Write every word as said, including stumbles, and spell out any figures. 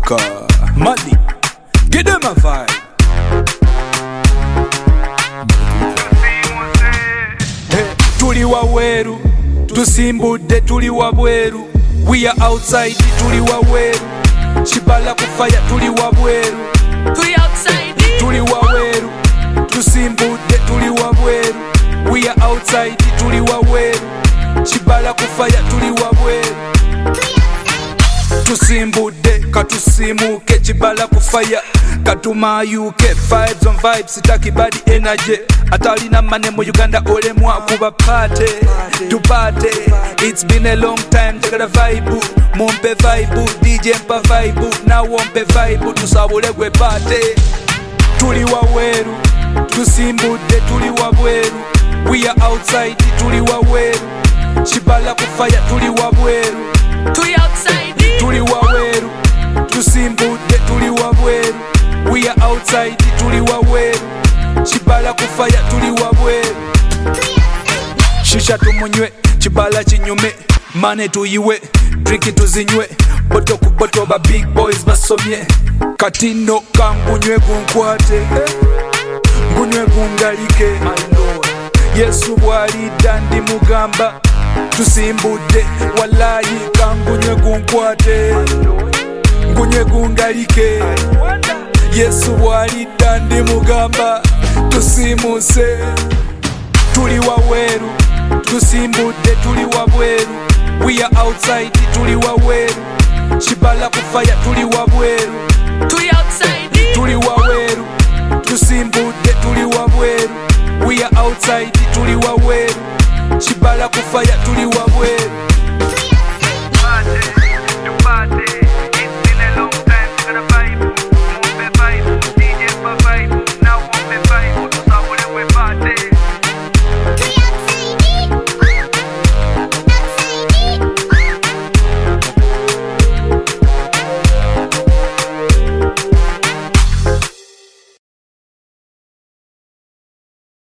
Africa. Mali, give them a vibe. Hey, tuli waweru, tusimbudde tuli wabweru. We are outside, tuli waweru. Shibala kufaya tuli wabweru. Tuli outside, tuli waweru. Tusimbudde tuli wabweru. We are outside, tuli waweru. Shibala kufaya tuli wabweru. Tusimbudde katusimuke Chibala kufaya katumayuke. Vibes on vibes, sitaki body energy. Atalina mane mu Uganda olemwa kuba party tupate. It's been a long time, tegala vibe mumpe vibe D J mpa vibe na wompe vibe tusabule gwe party. Tuli waweru tusimbudde tuli wabweru. We are outside tuli waweru. Chibala kufaya tuli wabweru. tuli outside, tuli waweru. Tusimbudde tuli wabweru. We are outside tuli waweru. Chibala kufaya tuli wabweru. Shisha tumunywe, Chibala chinyume. Mane tuyiwe, drinki tuzinywe. Boto ku boto ba big boys basomye. Katino kangunywe gunkwate, ngunywe gungalike. Yesu bwali dandi mugamba. Tusimbudde wallahi kangunywe gunkwate, ngunywe gungalike. Yesu bwali dandi mugamba. Tusimuse tuli waweru. Tusimbudde tuli wabweru. We are outside tuli waweru. Chibala kufaya tuli wabweru.